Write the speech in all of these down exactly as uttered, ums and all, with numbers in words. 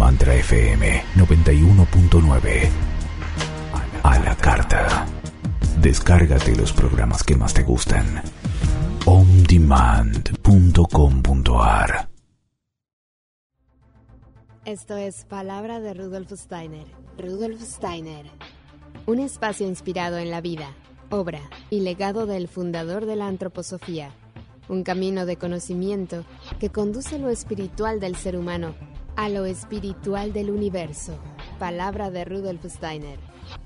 Mantra F M noventa y uno punto nueve. A la carta. Descárgate los programas que más te gustan. on demand punto com punto a r. Esto es Palabra de Rudolf Steiner. Rudolf Steiner. Un espacio inspirado en la vida, obra y legado del fundador de la antroposofía. Un camino de conocimiento que conduce lo espiritual del ser humano a lo espiritual del universo. Palabra de Rudolf Steiner.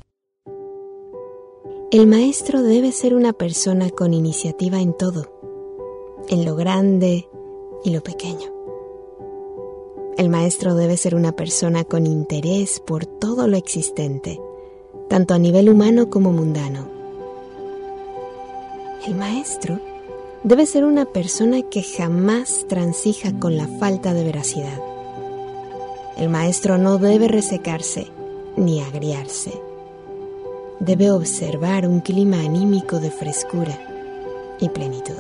El maestro debe ser una persona con iniciativa en todo, en lo grande y lo pequeño. El maestro debe ser una persona con interés por todo lo existente, tanto a nivel humano como mundano. El maestro debe ser una persona que jamás transija con la falta de veracidad. El maestro no debe resecarse ni agriarse. Debe observar un clima anímico de frescura y plenitud.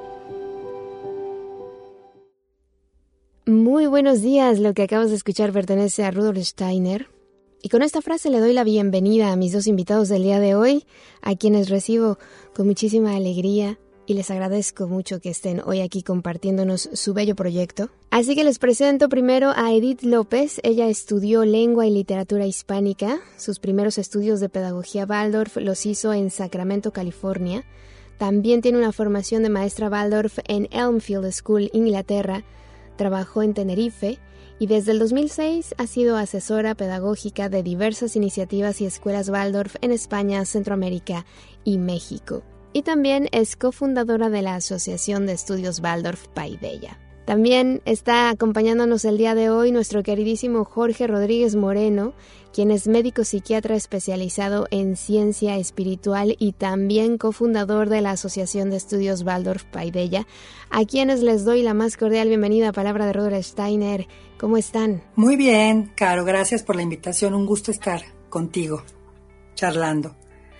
Muy buenos días, lo que acabas de escuchar pertenece a Rudolf Steiner. Y con esta frase le doy la bienvenida a mis dos invitados del día de hoy, a quienes recibo con muchísima alegría y les agradezco mucho que estén hoy aquí compartiéndonos su bello proyecto. Así que les presento primero a Edith López. Ella estudió lengua y literatura hispánica. Sus primeros estudios de pedagogía Waldorf los hizo en Sacramento, California. También tiene una formación de maestra Waldorf en Elmfield School, Inglaterra. Trabajó en Tenerife y desde el dos mil seis ha sido asesora pedagógica de diversas iniciativas y escuelas Waldorf en España, Centroamérica y México. Y también es cofundadora de la Asociación de Estudios Waldorf Paideia. También está acompañándonos el día de hoy nuestro queridísimo Jorge Rodríguez Moreno, quien es médico psiquiatra especializado en ciencia espiritual y también cofundador de la Asociación de Estudios Waldorf Paideia, a quienes les doy la más cordial bienvenida a Palabra de Rudolf Steiner. ¿Cómo están? Muy bien, Caro, gracias por la invitación. Un gusto estar contigo, charlando.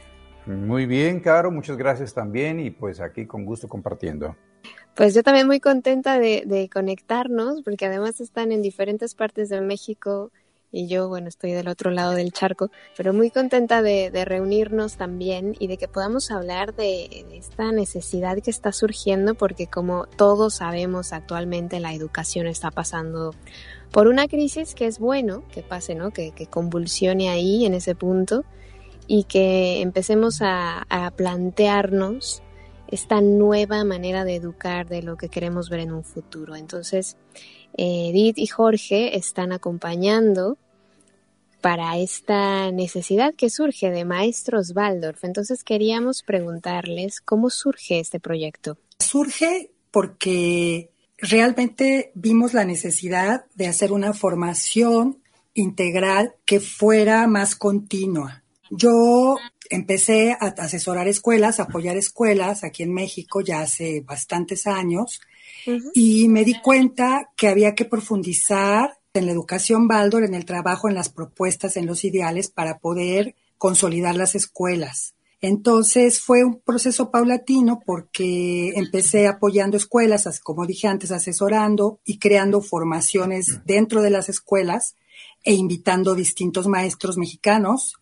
Muy bien, Caro, muchas gracias también y pues aquí con gusto compartiendo. Pues yo también muy contenta de, de conectarnos, porque además están en diferentes partes de México y yo, bueno, estoy del otro lado del charco, pero muy contenta de, de reunirnos también y de que podamos hablar de, de esta necesidad que está surgiendo, porque como todos sabemos actualmente la educación está pasando por una crisis que es bueno que pase, ¿no? Que, que convulsione ahí en ese punto y que empecemos a, a plantearnos esta nueva manera de educar, de lo que queremos ver en un futuro. Entonces, Edith y Jorge están acompañando para esta necesidad que surge de maestros Waldorf. Entonces, queríamos preguntarles cómo surge este proyecto. Surge porque realmente vimos la necesidad de hacer una formación integral que fuera más continua. Yo empecé a asesorar escuelas, a apoyar escuelas aquí en México ya hace bastantes años, uh-huh. Y me di cuenta que había que profundizar en la educación Waldorf, en el trabajo, en las propuestas, en los ideales para poder consolidar las escuelas. Entonces fue un proceso paulatino porque empecé apoyando escuelas, como dije antes, asesorando y creando formaciones dentro de las escuelas e invitando distintos maestros mexicanos.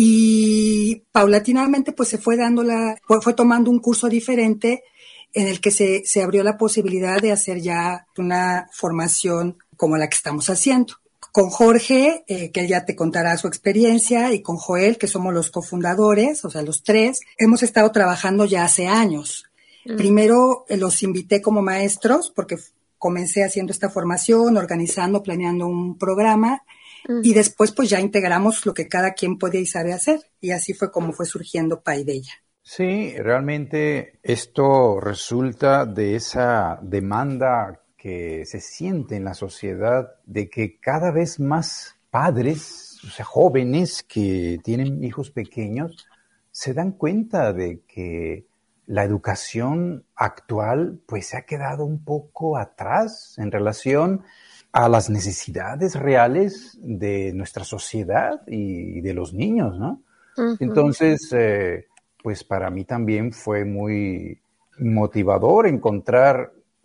Y paulatinamente pues se fue dando la, fue, fue tomando un curso diferente en el que se, se abrió la posibilidad de hacer ya una formación como la que estamos haciendo. Con Jorge, eh, que él ya te contará su experiencia, y con Joel, que somos los cofundadores, o sea, los tres, hemos estado trabajando ya hace años. Mm. Primero eh, los invité como maestros porque comencé haciendo esta formación, organizando, planeando un programa. Y después pues ya integramos lo que cada quien puede y sabe hacer. Y así fue como fue surgiendo Paideia. Sí, realmente esto resulta de esa demanda que se siente en la sociedad de que cada vez más padres, o sea, jóvenes que tienen hijos pequeños, se dan cuenta de que la educación actual pues se ha quedado un poco atrás en relación a las necesidades reales de nuestra sociedad y de los niños, ¿no? Uh-huh. Entonces, eh, pues para mí también fue muy motivador encontrar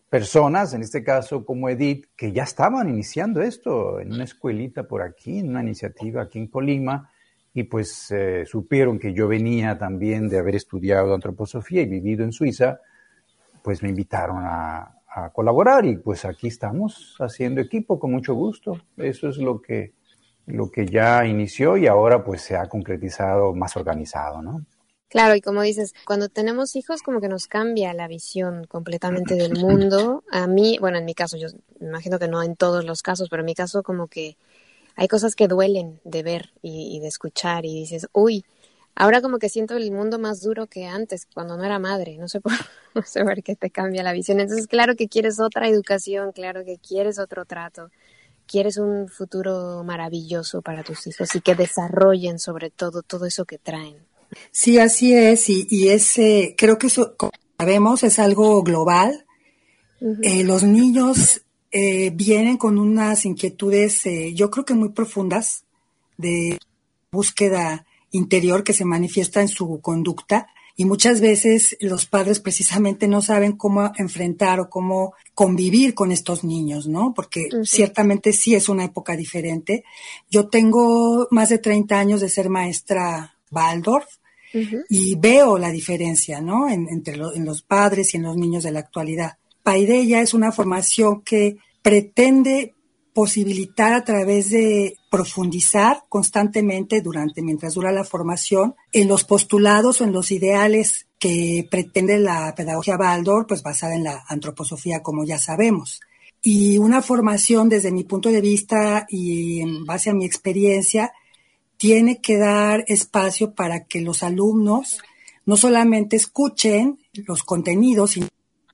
personas, en este caso como Edith, que ya estaban iniciando esto en una escuelita por aquí, en una iniciativa aquí en Colima, y pues eh, supieron que yo venía también de haber estudiado antroposofía y vivido en Suiza, pues me invitaron a, a colaborar y pues aquí estamos haciendo equipo con mucho gusto. Eso es lo que, lo que ya inició y ahora pues se ha concretizado más organizado, ¿no? Claro, y como dices, cuando tenemos hijos como que nos cambia la visión completamente del mundo. A mí, bueno, en mi caso, yo me imagino que no en todos los casos, pero en mi caso como que hay cosas que duelen de ver y, y de escuchar y dices, uy, ahora como que siento el mundo más duro que antes, cuando no era madre, no sé por, no sé por qué te cambia la visión. Entonces, claro que quieres otra educación, claro que quieres otro trato, quieres un futuro maravilloso para tus hijos y que desarrollen sobre todo todo eso que traen. Sí, así es, y, y ese, creo que eso, como sabemos, es algo global. Uh-huh. Eh, los niños eh, vienen con unas inquietudes, eh, yo creo que muy profundas, de búsqueda interior que se manifiesta en su conducta, y muchas veces los padres precisamente no saben cómo enfrentar o cómo convivir con estos niños, ¿no? Porque uh-huh. ciertamente sí es una época diferente. Yo tengo más de treinta años de ser maestra Waldorf, uh-huh. y veo la diferencia, ¿no? En, entre lo, en los padres y en los niños de la actualidad. Paideia es una formación que pretende posibilitar a través de profundizar constantemente durante, mientras dura la formación, en los postulados o en los ideales que pretende la pedagogía Waldorf, pues basada en la antroposofía, como ya sabemos. Y una formación, desde mi punto de vista y en base a mi experiencia, tiene que dar espacio para que los alumnos no solamente escuchen los contenidos, sino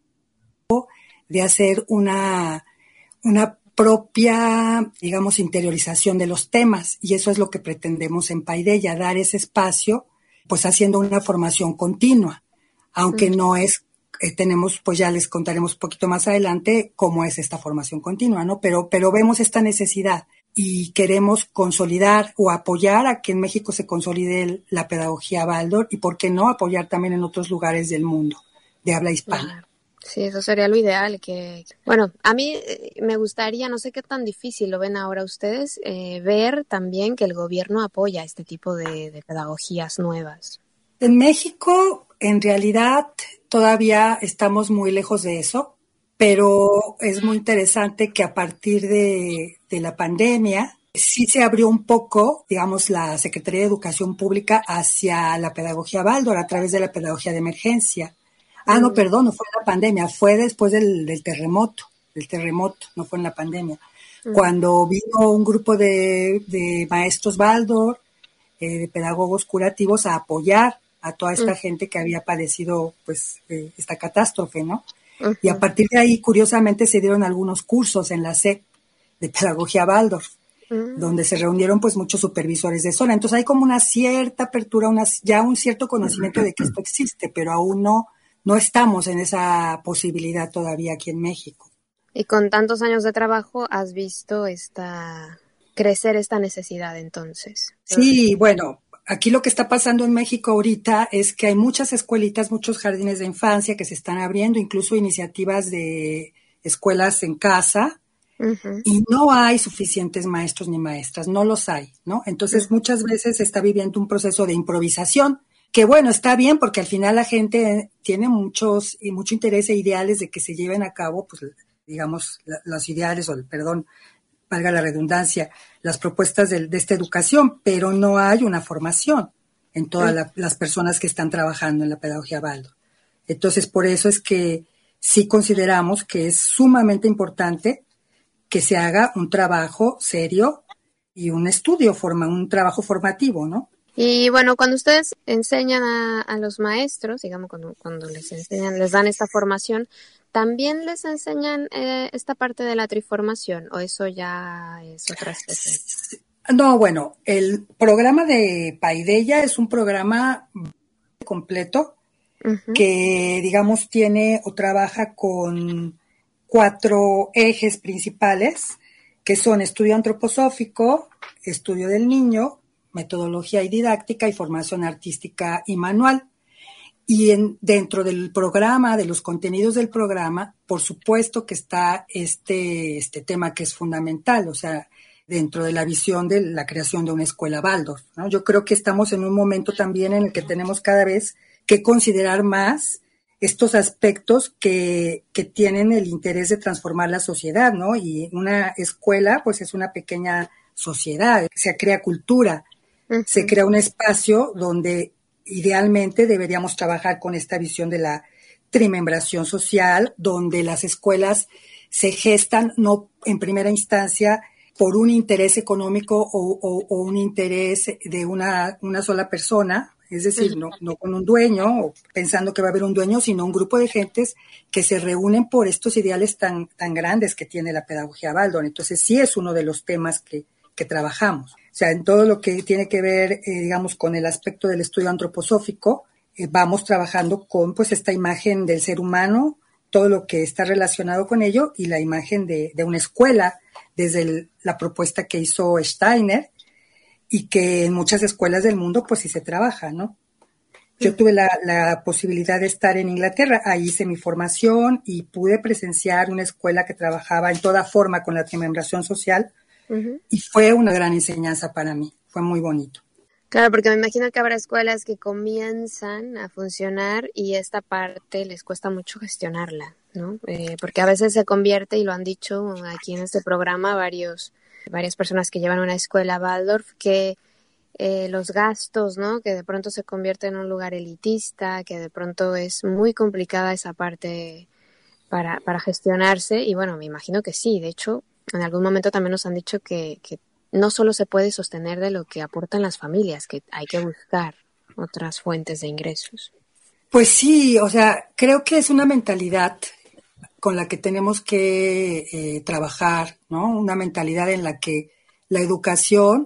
de hacer una, una propia, digamos, interiorización de los temas. Y eso es lo que pretendemos en Paideia, dar ese espacio, pues haciendo una formación continua, aunque mm. no es, eh, tenemos, pues ya les contaremos un poquito más adelante cómo es esta formación continua, ¿no? Pero, pero vemos esta necesidad y queremos consolidar o apoyar a que en México se consolide la pedagogía Waldorf y, ¿por qué no, apoyar también en otros lugares del mundo de habla hispana? Sí, eso sería lo ideal. Que bueno, a mí me gustaría, no sé qué tan difícil lo ven ahora ustedes, eh, ver también que el gobierno apoya este tipo de, de pedagogías nuevas. En México, en realidad, todavía estamos muy lejos de eso, pero es muy interesante que a partir de, de la pandemia sí se abrió un poco, digamos, la Secretaría de Educación Pública hacia la pedagogía Waldorf a través de la pedagogía de emergencia. Ah, no, perdón, no fue en la pandemia, fue después del, del terremoto, del terremoto, no fue en la pandemia. Uh-huh. Cuando vino un grupo de, de maestros Waldorf, eh, de pedagogos curativos, a apoyar a toda esta uh-huh. gente que había padecido, pues, eh, esta catástrofe, ¿no? Uh-huh. Y a partir de ahí, curiosamente, se dieron algunos cursos en la S E P de pedagogía Waldorf, uh-huh. donde se reunieron, pues, muchos supervisores de zona. Entonces hay como una cierta apertura, una, ya un cierto conocimiento uh-huh. de que esto existe, pero aún no No estamos en esa posibilidad todavía aquí en México. Y con tantos años de trabajo, ¿has visto esta crecer esta necesidad entonces? Sí, bueno, aquí lo que está pasando en México ahorita es que hay muchas escuelitas, muchos jardines de infancia que se están abriendo, incluso iniciativas de escuelas en casa, uh-huh. y no hay suficientes maestros ni maestras, no los hay, ¿no? Entonces, uh-huh. muchas veces se está viviendo un proceso de improvisación, que bueno, está bien porque al final la gente tiene muchos y mucho interés e ideales de que se lleven a cabo, pues, digamos, la, los ideales o, el, perdón, valga la redundancia, las propuestas de, de esta educación, pero no hay una formación en todas la, las personas que están trabajando en la pedagogía Waldorf. Entonces, por eso es que sí consideramos que es sumamente importante que se haga un trabajo serio y un estudio, forma, un trabajo formativo, ¿no? Y bueno, cuando ustedes enseñan a, a los maestros, digamos, cuando, cuando les enseñan, les dan esta formación, ¿también les enseñan eh, esta parte de la triformación o eso ya es otra especie? No, bueno, el programa de Paideia es un programa completo uh-huh. que, digamos, tiene o trabaja con cuatro ejes principales, que son estudio antroposófico, estudio del niño, metodología y didáctica y formación artística y manual. Y en, dentro del programa, de los contenidos del programa, por supuesto que está este, este tema que es fundamental, o sea, dentro de la visión de la creación de una escuela Waldorf, ¿no? Yo creo que estamos en un momento también en el que tenemos cada vez que considerar más estos aspectos que, que tienen el interés de transformar la sociedad, ¿no? Y una escuela, pues es una pequeña sociedad, se crea cultura, uh-huh. se crea un espacio donde idealmente deberíamos trabajar con esta visión de la trimembración social, donde las escuelas se gestan no en primera instancia por un interés económico o, o, o un interés de una, una sola persona, es decir, no, no con un dueño o pensando que va a haber un dueño, sino un grupo de gentes que se reúnen por estos ideales tan, tan grandes que tiene la pedagogía Waldorf. Entonces sí es uno de los temas que, que trabajamos. O sea, en todo lo que tiene que ver, eh, digamos, con el aspecto del estudio antroposófico, eh, vamos trabajando con pues esta imagen del ser humano, todo lo que está relacionado con ello y la imagen de, de una escuela desde el, la propuesta que hizo Steiner y que en muchas escuelas del mundo pues sí se trabaja, ¿no? Yo tuve la, la posibilidad de estar en Inglaterra, ahí hice mi formación y pude presenciar una escuela que trabajaba en toda forma con la trimembración social uh-huh. y fue una gran enseñanza para mí, fue muy bonito. Claro, porque me imagino que habrá escuelas que comienzan a funcionar y esta parte les cuesta mucho gestionarla, ¿no? Eh, porque a veces se convierte, y lo han dicho aquí en este programa varios, varias personas que llevan una escuela Waldorf, que eh, los gastos, ¿no? Que de pronto se convierte en un lugar elitista, que de pronto es muy complicada esa parte para, para gestionarse. Y bueno, me imagino que sí. De hecho, en algún momento también nos han dicho que, que no solo se puede sostener de lo que aportan las familias, que hay que buscar otras fuentes de ingresos. Pues sí, o sea, creo que es una mentalidad con la que tenemos que eh, trabajar, ¿no? Una mentalidad en la que la educación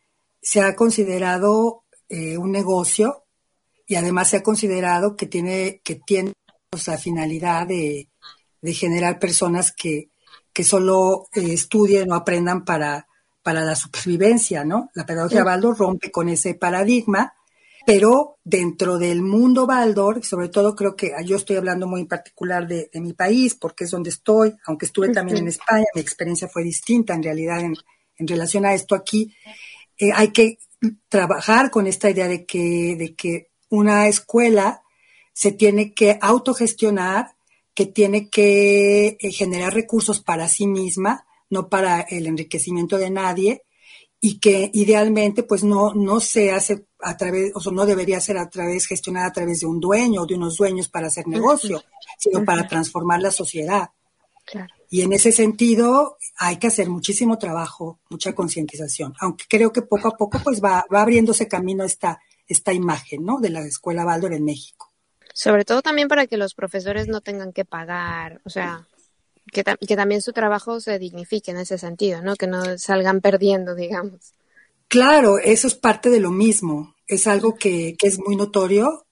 se ha considerado eh, un negocio y además se ha considerado que tiene que tiene pues, la finalidad de, de generar personas que, que solo eh, estudien o aprendan para para la supervivencia, ¿no? La pedagogía sí. Waldorf rompe con ese paradigma, pero dentro del mundo Waldorf, sobre todo creo que yo estoy hablando muy en particular de, de mi país, porque es donde estoy, aunque estuve también sí. en España, mi experiencia fue distinta en realidad en, en relación a esto aquí, eh, hay que trabajar con esta idea de que, de que una escuela se tiene que autogestionar, que tiene que eh, generar recursos para sí misma, no para el enriquecimiento de nadie, y que idealmente pues no, no se hace a través, o sea, no debería ser a través, gestionada a través de un dueño o de unos dueños para hacer negocio, uh-huh. sino uh-huh. para transformar la sociedad. Claro. Y en ese sentido hay que hacer muchísimo trabajo, mucha concientización, aunque creo que poco a poco pues va, va abriéndose camino esta, esta imagen, ¿no? De la escuela Waldorf en México. Sobre todo también para que los profesores no tengan que pagar, o sea, Que, ta- que también su trabajo se dignifique en ese sentido, ¿no? Que no salgan perdiendo, digamos. Claro, eso es parte de lo mismo. Es algo que, que es muy notorio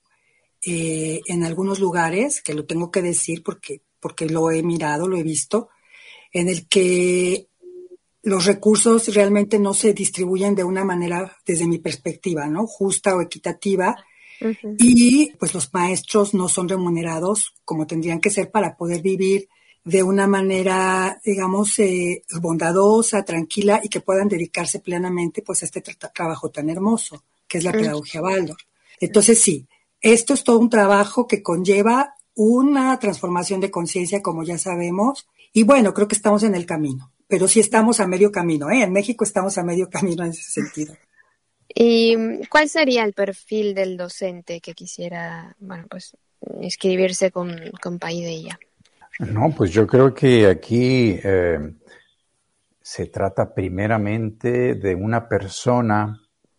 eh, en algunos lugares, que lo tengo que decir porque, porque lo he mirado, lo he visto, en el que los recursos realmente no se distribuyen de una manera, desde mi perspectiva, ¿no? Justa o equitativa. Uh-huh. Y pues los maestros no son remunerados como tendrían que ser para poder vivir de una manera, digamos, eh, bondadosa, tranquila y que puedan dedicarse plenamente pues a este tra- trabajo tan hermoso, que es la pedagogía Waldorf. Entonces sí, esto es todo un trabajo que conlleva una transformación de conciencia, como ya sabemos, y bueno, creo que estamos en el camino, pero sí estamos a medio camino, ¿eh? En México estamos a medio camino en ese sentido. ¿Y cuál sería el perfil del docente que quisiera, bueno, pues, inscribirse con, con Paideia? No, pues yo creo que aquí eh, se trata primeramente de una persona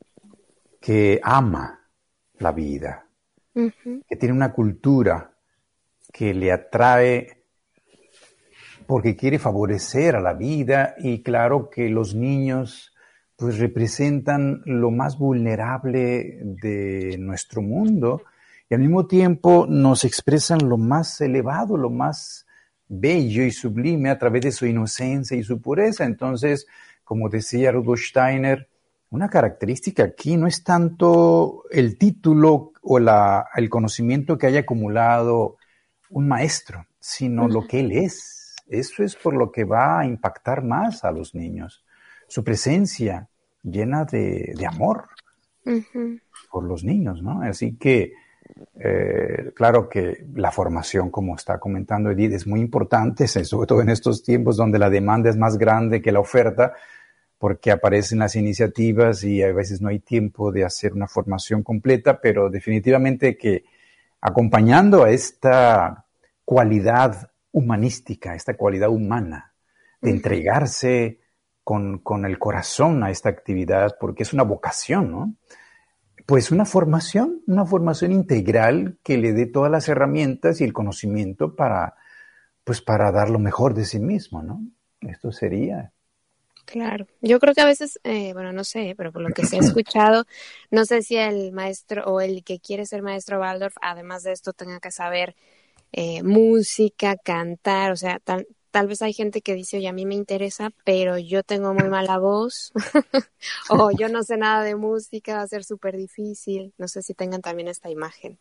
que ama la vida, uh-huh. que tiene una cultura que le atrae porque quiere favorecer a la vida y claro que los niños pues representan lo más vulnerable de nuestro mundo y al mismo tiempo nos expresan lo más elevado, lo más bello y sublime a través de su inocencia y su pureza. Entonces, como decía Rudolf Steiner, una característica aquí no es tanto el título o la, el conocimiento que haya acumulado un maestro, sino uh-huh. lo que él es. Eso es por lo que va a impactar más a los niños. Su presencia llena de, de amor uh-huh. por los niños, ¿no? Así que, eh, claro que la formación, como está comentando Edith, es muy importante, sobre todo en estos tiempos donde la demanda es más grande que la oferta, porque aparecen las iniciativas y a veces no hay tiempo de hacer una formación completa, pero definitivamente que acompañando a esta cualidad humanística, esta cualidad humana, de uh-huh. entregarse con, con el corazón a esta actividad, porque es una vocación, ¿no? Pues una formación, una formación integral que le dé todas las herramientas y el conocimiento para, pues para dar lo mejor de sí mismo, ¿no? Esto sería... Claro, yo creo que a veces, eh, bueno, no sé, pero por lo que se ha escuchado, no sé si el maestro o el que quiere ser maestro Waldorf, además de esto, tenga que saber eh, música, cantar, o sea, tal, tal vez hay gente que dice, oye, a mí me interesa, pero yo tengo muy mala voz, o yo no sé nada de música, va a ser súper difícil, no sé si tengan también esta imagen.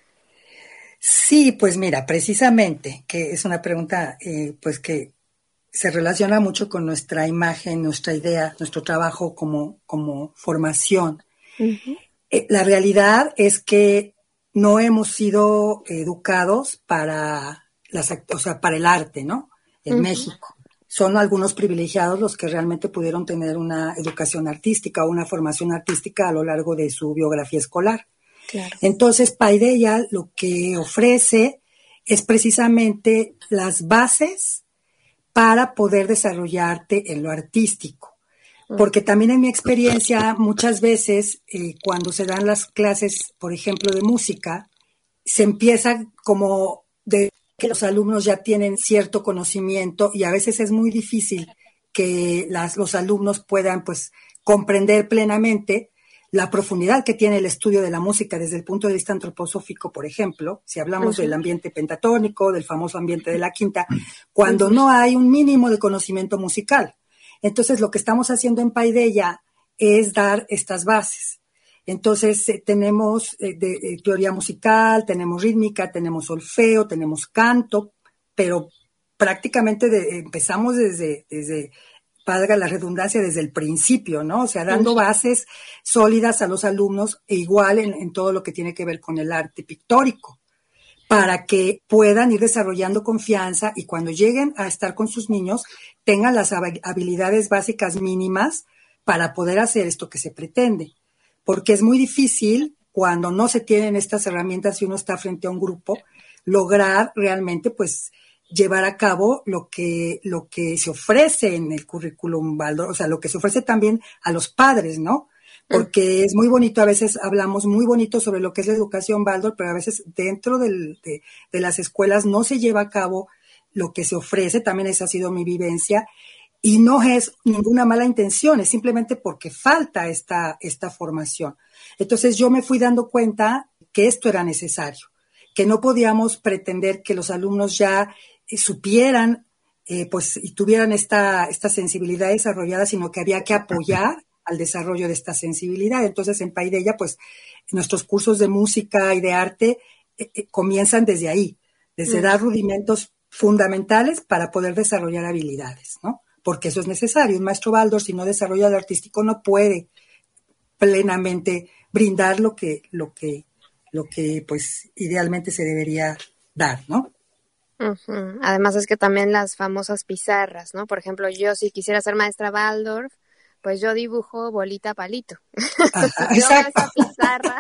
Sí, pues mira, precisamente, que es una pregunta, eh, pues que se relaciona mucho con nuestra imagen, nuestra idea, nuestro trabajo como, como formación. Uh-huh. Eh, la realidad es que no hemos sido educados para las, o sea, para el arte, ¿no? En uh-huh. México. Son algunos privilegiados los que realmente pudieron tener una educación artística o una formación artística a lo largo de su biografía escolar. Claro. Entonces, Paideia lo que ofrece es precisamente las bases para poder desarrollarte en lo artístico. Porque también en mi experiencia, muchas veces, eh, cuando se dan las clases, por ejemplo, de música, se empieza como de que los alumnos ya tienen cierto conocimiento y a veces es muy difícil que las, los alumnos puedan, pues, comprender plenamente la profundidad que tiene el estudio de la música desde el punto de vista antroposófico, por ejemplo, si hablamos uh-huh. del ambiente pentatónico, del famoso ambiente de la quinta, cuando uh-huh. no hay un mínimo de conocimiento musical. Entonces, lo que estamos haciendo en Paideia es dar estas bases. Entonces, eh, tenemos eh, de, de teoría musical, tenemos rítmica, tenemos solfeo, tenemos canto, pero prácticamente de, empezamos desde... desde valga la redundancia, desde el principio, ¿no? O sea, dando bases sólidas a los alumnos e igual en, en todo lo que tiene que ver con el arte pictórico, para que puedan ir desarrollando confianza y cuando lleguen a estar con sus niños tengan las habilidades básicas mínimas para poder hacer esto que se pretende. Porque es muy difícil cuando no se tienen estas herramientas y uno está frente a un grupo, lograr realmente, pues, llevar a cabo lo que, lo que se ofrece en el currículum Waldorf, o sea, lo que se ofrece también a los padres, ¿no? Porque es muy bonito, a veces hablamos muy bonito sobre lo que es la educación Waldorf, pero a veces dentro del, de, de las escuelas no se lleva a cabo lo que se ofrece, también esa ha sido mi vivencia, y no es ninguna mala intención, es simplemente porque falta esta, esta formación. Entonces yo me fui dando cuenta que esto era necesario, que no podíamos pretender que los alumnos ya eh, supieran eh, pues y tuvieran esta, esta sensibilidad desarrollada, sino que había que apoyar al desarrollo de esta sensibilidad. Entonces, en Paideia, pues, nuestros cursos de música y de arte eh, eh, comienzan desde ahí, desde mm. dar rudimentos fundamentales para poder desarrollar habilidades, ¿no? Porque eso es necesario. Un maestro Waldorf, si no desarrolla lo artístico, no puede plenamente brindar lo que, lo que, lo que, pues, idealmente se debería dar, ¿no? Uh-huh. Además es que también las famosas pizarras, ¿no? Por ejemplo, yo si quisiera ser maestra Waldorf, pues yo dibujo bolita palito. Ajá, yo exacto. veo esa pizarra,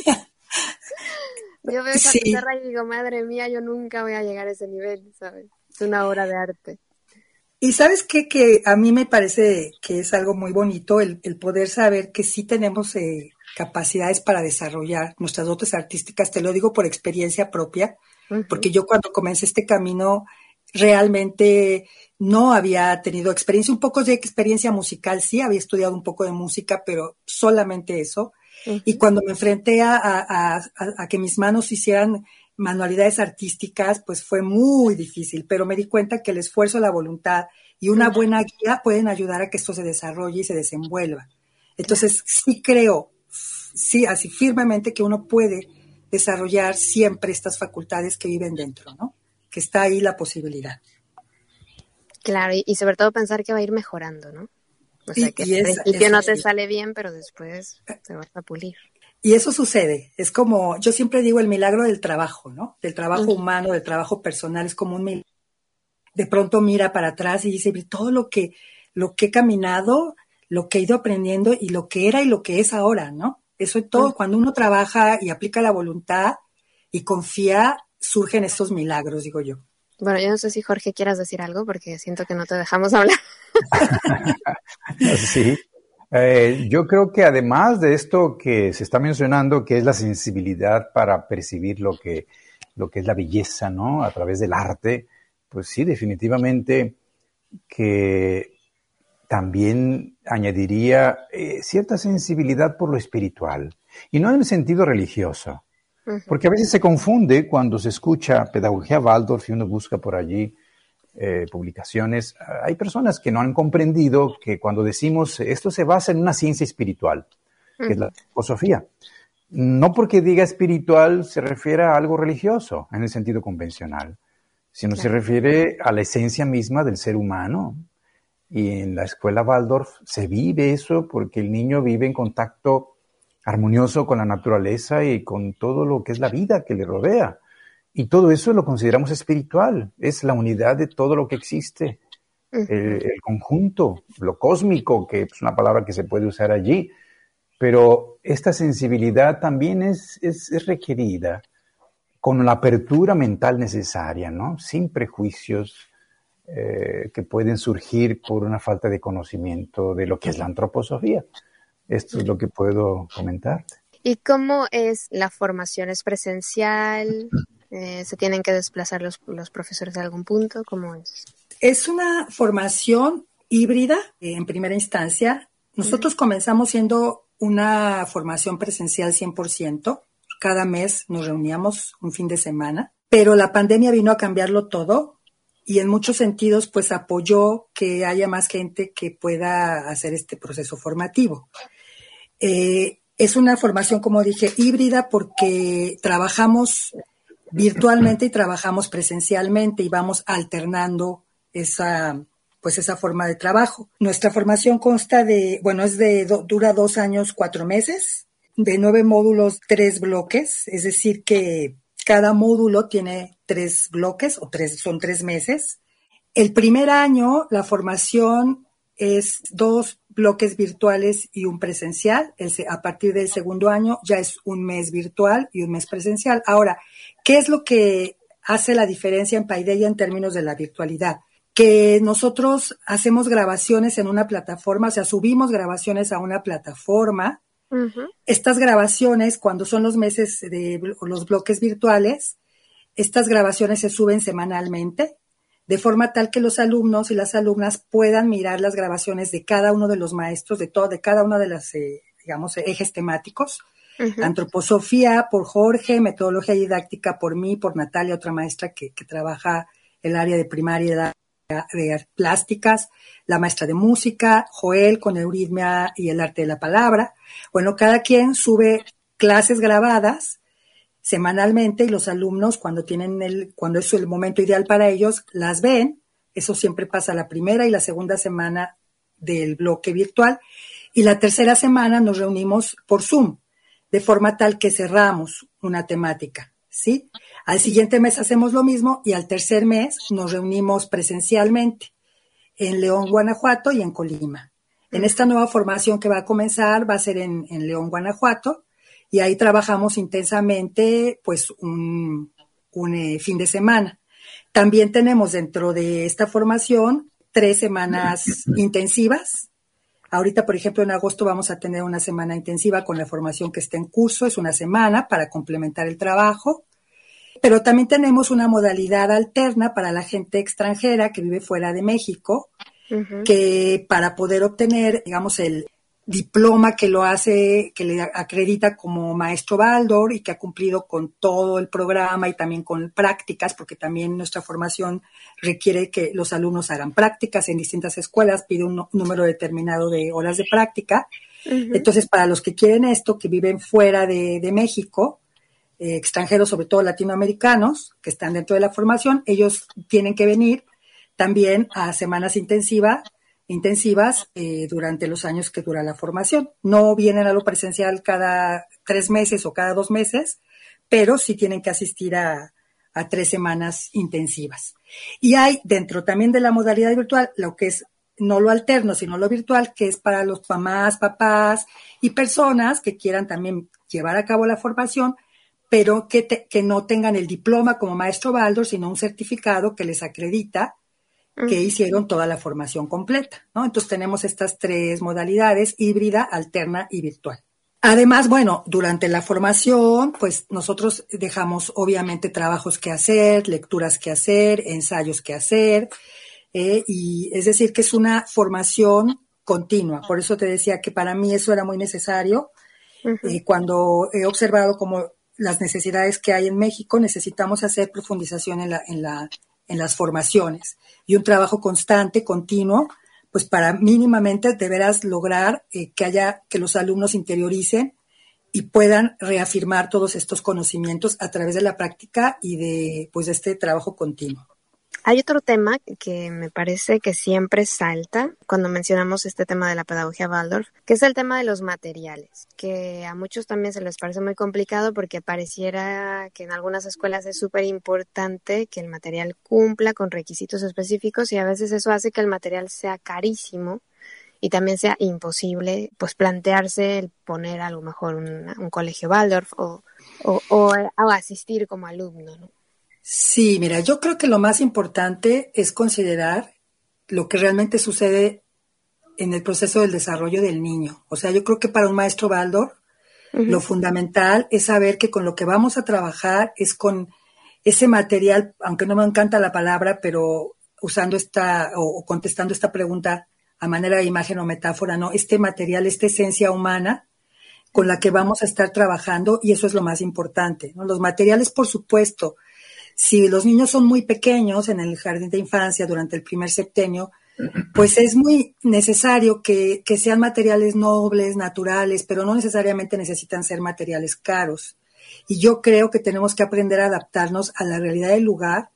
yo veo esa sí. pizarra y digo, madre mía, yo nunca voy a llegar a ese nivel, ¿sabes? Es una obra de arte. Y ¿sabes qué? Que a mí me parece que es algo muy bonito el, el poder saber que sí tenemos eh, capacidades para desarrollar nuestras dotes artísticas. Te lo digo por experiencia propia, uh-huh. porque yo cuando comencé este camino realmente no había tenido experiencia, un poco de experiencia musical, sí, había estudiado un poco de música, pero solamente eso. Uh-huh. Y cuando me enfrenté a, a, a, a que mis manos hicieran manualidades artísticas, pues fue muy difícil, pero me di cuenta que el esfuerzo, la voluntad y una uh-huh. buena guía pueden ayudar a que esto se desarrolle y se desenvuelva. Entonces, sí creo, sí, así firmemente que uno puede desarrollar siempre estas facultades que viven dentro, ¿no? Que está ahí la posibilidad. Claro, y, y sobre todo pensar que va a ir mejorando, ¿no? O sea, Y, que y al esa, principio esa no te sí. sale bien, pero después te vas a pulir. Y eso sucede, es como, yo siempre digo el milagro del trabajo, ¿no? Del trabajo Uh-huh. humano, del trabajo personal, es como un milagro. De pronto mira para atrás y dice, todo lo que, lo que he caminado, lo que he ido aprendiendo y lo que era y lo que es ahora, ¿no? Eso es todo, uh-huh. Cuando uno trabaja y aplica la voluntad y confía, surgen estos milagros, digo yo. Bueno, yo no sé si Jorge quieras decir algo porque siento que no te dejamos hablar. Sí. Eh, yo creo que además de esto que se está mencionando, que es la sensibilidad para percibir lo que, lo que es la belleza, ¿no? A través del arte, pues sí, definitivamente que también añadiría eh, cierta sensibilidad por lo espiritual, y no en el sentido religioso, uh-huh. Porque a veces se confunde cuando se escucha pedagogía Waldorf y uno busca por allí Eh, publicaciones. Hay personas que no han comprendido que cuando decimos esto se basa en una ciencia espiritual, que uh-huh. es la filosofía. No porque diga espiritual se refiere a algo religioso en el sentido convencional, sino claro. Se refiere a la esencia misma del ser humano. Y en la escuela Waldorf se vive eso porque el niño vive en contacto armonioso con la naturaleza y con todo lo que es la vida que le rodea. Y todo eso lo consideramos espiritual, es la unidad de todo lo que existe, uh-huh. el, el conjunto, lo cósmico, que es una palabra que se puede usar allí, pero esta sensibilidad también es, es, es requerida con la apertura mental necesaria, ¿no? Sin prejuicios eh, que pueden surgir por una falta de conocimiento de lo que es la antroposofía. Esto es lo que puedo comentarte. ¿Y cómo es la formación? ¿Es presencial? Eh, ¿Se tienen que desplazar los, los profesores de algún punto? ¿Cómo es? Es una formación híbrida eh, en primera instancia. Nosotros uh-huh. comenzamos siendo una formación presencial cien por ciento. Cada mes nos reuníamos un fin de semana, pero la pandemia vino a cambiarlo todo y en muchos sentidos pues apoyó que haya más gente que pueda hacer este proceso formativo. Eh, es una formación, como dije, híbrida porque trabajamos virtualmente y trabajamos presencialmente y vamos alternando esa, pues esa forma de trabajo. Nuestra formación consta de, bueno, es de, do, dura dos años, cuatro meses, de nueve módulos, tres bloques, es decir que cada módulo tiene tres bloques o tres, son tres meses. El primer año, la formación es dos bloques virtuales y un presencial. El, a partir del segundo año ya es un mes virtual y un mes presencial. Ahora, ¿qué es lo que hace la diferencia en Paideia en términos de la virtualidad? Que nosotros hacemos grabaciones en una plataforma, o sea, subimos grabaciones a una plataforma. Uh-huh. Estas grabaciones, cuando son los meses de los bloques virtuales, estas grabaciones se suben semanalmente, de forma tal que los alumnos y las alumnas puedan mirar las grabaciones de cada uno de los maestros, de todo, de cada uno de los, eh, digamos, ejes temáticos. Uh-huh. Antroposofía por Jorge, metodología didáctica por mí, por Natalia, otra maestra que, que trabaja el área de primaria de plásticas, la maestra de música, Joel con euritmia y el arte de la palabra. Bueno, cada quien sube clases grabadas semanalmente y los alumnos cuando tienen el, cuando es el momento ideal para ellos, las ven. Eso siempre pasa la primera y la segunda semana del bloque virtual. Y la tercera semana nos reunimos por Zoom, de forma tal que cerramos una temática, ¿sí? Al siguiente mes hacemos lo mismo y al tercer mes nos reunimos presencialmente en León, Guanajuato y en Colima. En esta nueva formación que va a comenzar va a ser en, en León, Guanajuato, y ahí trabajamos intensamente pues un, un eh, fin de semana. También tenemos dentro de esta formación tres semanas intensivas. Ahorita, por ejemplo, en agosto vamos a tener una semana intensiva con la formación que está en curso, es una semana para complementar el trabajo. Pero también tenemos una modalidad alterna para la gente extranjera que vive fuera de México, uh-huh. que para poder obtener, digamos, el, diploma que lo hace, que le acredita como maestro Waldorf y que ha cumplido con todo el programa y también con prácticas, porque también nuestra formación requiere que los alumnos hagan prácticas en distintas escuelas, pide un número determinado de horas de práctica. Uh-huh. Entonces, para los que quieren esto, que viven fuera de, de México, eh, extranjeros, sobre todo latinoamericanos, que están dentro de la formación, ellos tienen que venir también a semanas intensivas intensivas eh, durante los años que dura la formación. No vienen a lo presencial cada tres meses o cada dos meses, pero sí tienen que asistir a, a tres semanas intensivas. Y hay dentro también de la modalidad virtual lo que es no lo alterno, sino lo virtual, que es para los mamás, papás y personas que quieran también llevar a cabo la formación, pero que, te, que no tengan el diploma como maestro Waldorf, sino un certificado que les acredita que hicieron toda la formación completa, ¿no? Entonces tenemos estas tres modalidades, híbrida, alterna y virtual. Además, bueno, durante la formación, pues nosotros dejamos obviamente trabajos que hacer, lecturas que hacer, ensayos que hacer, eh, y es decir, que es una formación continua. Por eso te decía que para mí eso era muy necesario. Uh-huh. Eh, cuando he observado como las necesidades que hay en México, necesitamos hacer profundización en la, en la en las formaciones y un trabajo constante, continuo, pues para mínimamente de veras lograr eh, que haya, que los alumnos interioricen y puedan reafirmar todos estos conocimientos a través de la práctica y de, pues, de este trabajo continuo. Hay otro tema que me parece que siempre salta cuando mencionamos este tema de la pedagogía Waldorf, que es el tema de los materiales, que a muchos también se les parece muy complicado porque pareciera que en algunas escuelas es súper importante que el material cumpla con requisitos específicos y a veces eso hace que el material sea carísimo y también sea imposible pues plantearse el poner a lo mejor un, un colegio Waldorf o, o, o, o asistir como alumno, ¿no? Sí, mira, yo creo que lo más importante es considerar lo que realmente sucede en el proceso del desarrollo del niño. O sea, yo creo que para un maestro Waldorf, uh-huh, lo fundamental es saber que con lo que vamos a trabajar es con ese material, aunque no me encanta la palabra, pero usando esta o, o contestando esta pregunta a manera de imagen o metáfora, ¿no? Este material, esta esencia humana con la que vamos a estar trabajando, y eso es lo más importante, ¿no? Los materiales, por supuesto. Si los niños son muy pequeños en el jardín de infancia durante el primer septenio, pues es muy necesario que, que sean materiales nobles, naturales, pero no necesariamente necesitan ser materiales caros. Y yo creo que tenemos que aprender a adaptarnos a la realidad del lugar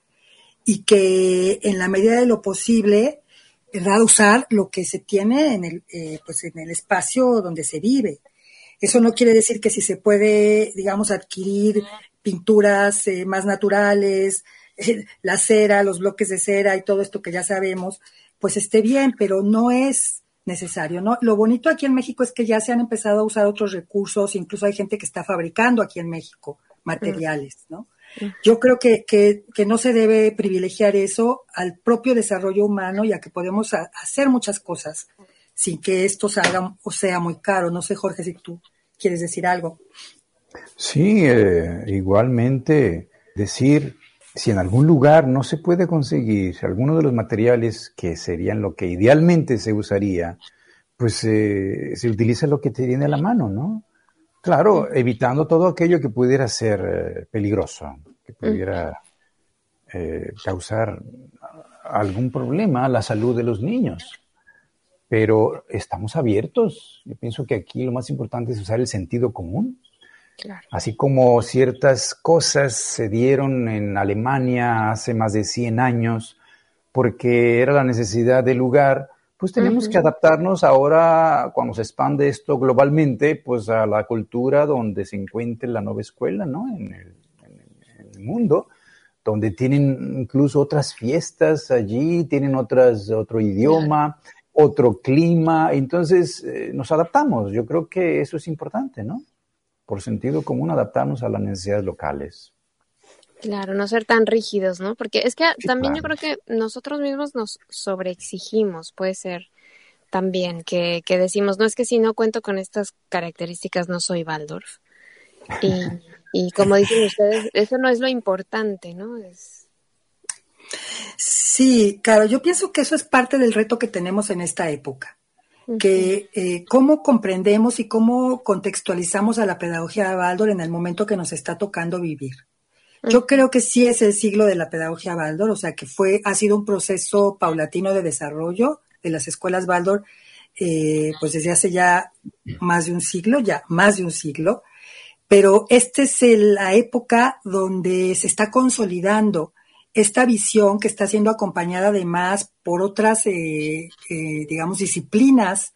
y que en la medida de lo posible, ¿verdad?, usar lo que se tiene en el, eh, pues en el espacio donde se vive. Eso no quiere decir que si se puede, digamos, adquirir pinturas eh, más naturales, eh, la cera, los bloques de cera y todo esto que ya sabemos, pues esté bien, pero no es necesario, ¿no? Lo bonito aquí en México es que ya se han empezado a usar otros recursos, incluso hay gente que está fabricando aquí en México materiales, ¿no? Yo creo que, que, que no se debe privilegiar eso al propio desarrollo humano, ya que podemos a, hacer muchas cosas sin que esto salga o sea muy caro. No sé, Jorge, si tú quieres decir algo. Sí, eh, igualmente decir, si en algún lugar no se puede conseguir alguno de los materiales que serían lo que idealmente se usaría, pues eh, se utiliza lo que te tiene a la mano, ¿no? Claro, evitando todo aquello que pudiera ser eh, peligroso, que pudiera eh, causar algún problema a la salud de los niños. Pero estamos abiertos. Yo pienso que aquí lo más importante es usar el sentido común. Claro. Así como ciertas cosas se dieron en Alemania hace más de cien años porque era la necesidad del lugar, pues tenemos uh-huh. que adaptarnos ahora, cuando se expande esto globalmente, pues a la cultura donde se encuentre la nueva escuela, ¿no? En el, en el mundo, donde tienen incluso otras fiestas allí, tienen otras, otro idioma, claro. otro clima, entonces eh, nos adaptamos. Yo creo que eso es importante, ¿no? Por sentido común, adaptarnos a las necesidades locales. Claro, no ser tan rígidos, ¿no? Porque es que sí, también claro. yo creo que nosotros mismos nos sobreexigimos, puede ser también, que, que decimos, no, es que si no cuento con estas características no soy Waldorf. Y, y como dicen ustedes, eso no es lo importante, ¿no? Es... Sí, claro, yo pienso que eso es parte del reto que tenemos en esta época. que eh, cómo comprendemos y cómo contextualizamos a la pedagogía de Baldor en el momento que nos está tocando vivir. Yo creo que sí es el siglo de la pedagogía Baldor, o sea que fue, ha sido un proceso paulatino de desarrollo de las escuelas Baldor, eh, pues desde hace ya más de un siglo, ya más de un siglo, pero esta es el, la época donde se está consolidando esta visión que está siendo acompañada además por otras, eh, eh, digamos, disciplinas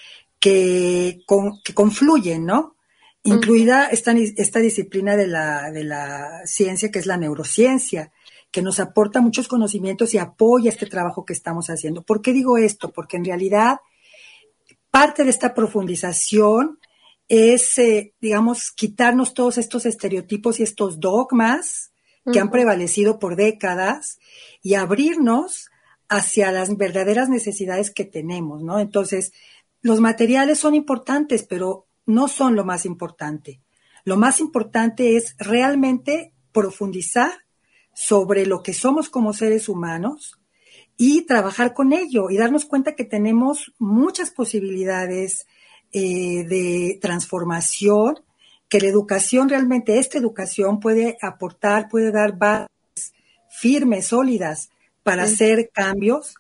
que, con, que confluyen, ¿no? Incluida esta, esta disciplina de la, de la ciencia, que es la neurociencia, que nos aporta muchos conocimientos y apoya este trabajo que estamos haciendo. ¿Por qué digo esto? Porque en realidad parte de esta profundización es, eh, digamos, quitarnos todos estos estereotipos y estos dogmas que han prevalecido por décadas y abrirnos hacia las verdaderas necesidades que tenemos, ¿no? Entonces, los materiales son importantes, pero no son lo más importante. Lo más importante es realmente profundizar sobre lo que somos como seres humanos y trabajar con ello y darnos cuenta que tenemos muchas posibilidades eh, de transformación, que la educación realmente, esta educación puede aportar, puede dar bases firmes, sólidas para sí. hacer cambios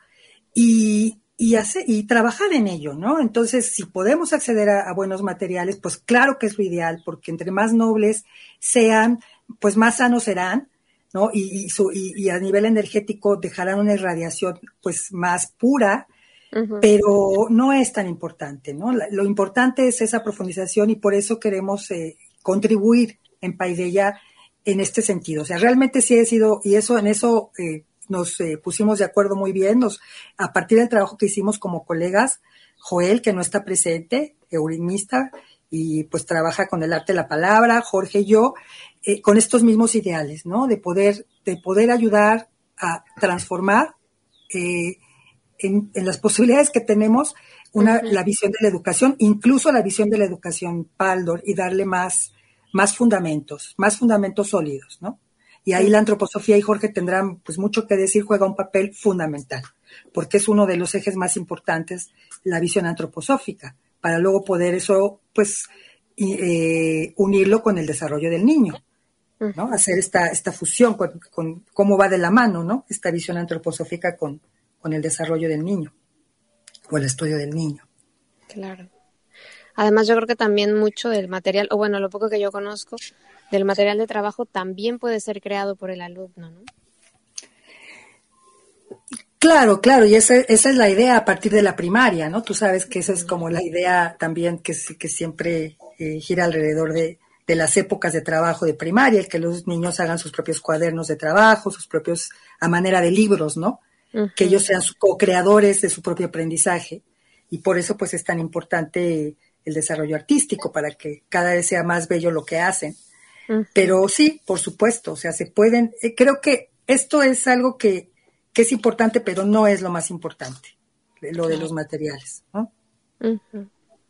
y, y, hacer, y trabajar en ello, ¿no? Entonces, si podemos acceder a, a buenos materiales, pues claro que es lo ideal, porque entre más nobles sean, pues más sanos serán, ¿no? Y, y, su, y, y a nivel energético dejarán una irradiación, pues, más pura, uh-huh. pero no es tan importante, ¿no? La, lo importante es esa profundización y por eso queremos eh, contribuir en Paideia en este sentido. O sea, realmente sí he sido, y eso, en eso eh, nos eh, pusimos de acuerdo muy bien, nos, a partir del trabajo que hicimos como colegas, Joel, que no está presente, eurimista, y pues trabaja con el arte de la palabra, Jorge y yo, eh, con estos mismos ideales, ¿no? De poder, de poder ayudar a transformar eh, en, en las posibilidades que tenemos una, uh-huh. la visión de la educación, incluso la visión de la educación Baldor, y darle más, más fundamentos, más fundamentos sólidos, ¿no? Y ahí uh-huh. la antroposofía y Jorge tendrán pues mucho que decir, juega un papel fundamental, porque es uno de los ejes más importantes, la visión antroposófica, para luego poder eso, pues, eh, unirlo con el desarrollo del niño, ¿no? Hacer esta, esta fusión con, con cómo va de la mano, ¿no? Esta visión antroposófica con, con el desarrollo del niño o el estudio del niño. Claro. Además, yo creo que también mucho del material, o bueno, lo poco que yo conozco, del material de trabajo también puede ser creado por el alumno, ¿no? Claro, claro, y esa, esa es la idea a partir de la primaria, ¿no? Tú sabes que esa es como la idea también que, que siempre eh, gira alrededor de, de las épocas de trabajo de primaria, el que los niños hagan sus propios cuadernos de trabajo, sus propios, a manera de libros, ¿no? Uh-huh. Que ellos sean co-creadores de su propio aprendizaje, y por eso pues es tan importante el desarrollo artístico, para que cada vez sea más bello lo que hacen. Uh-huh. Pero sí, por supuesto, o sea, se pueden, eh, creo que esto es algo que que es importante, pero no es lo más importante, lo de los materiales, ¿no? Uh-huh.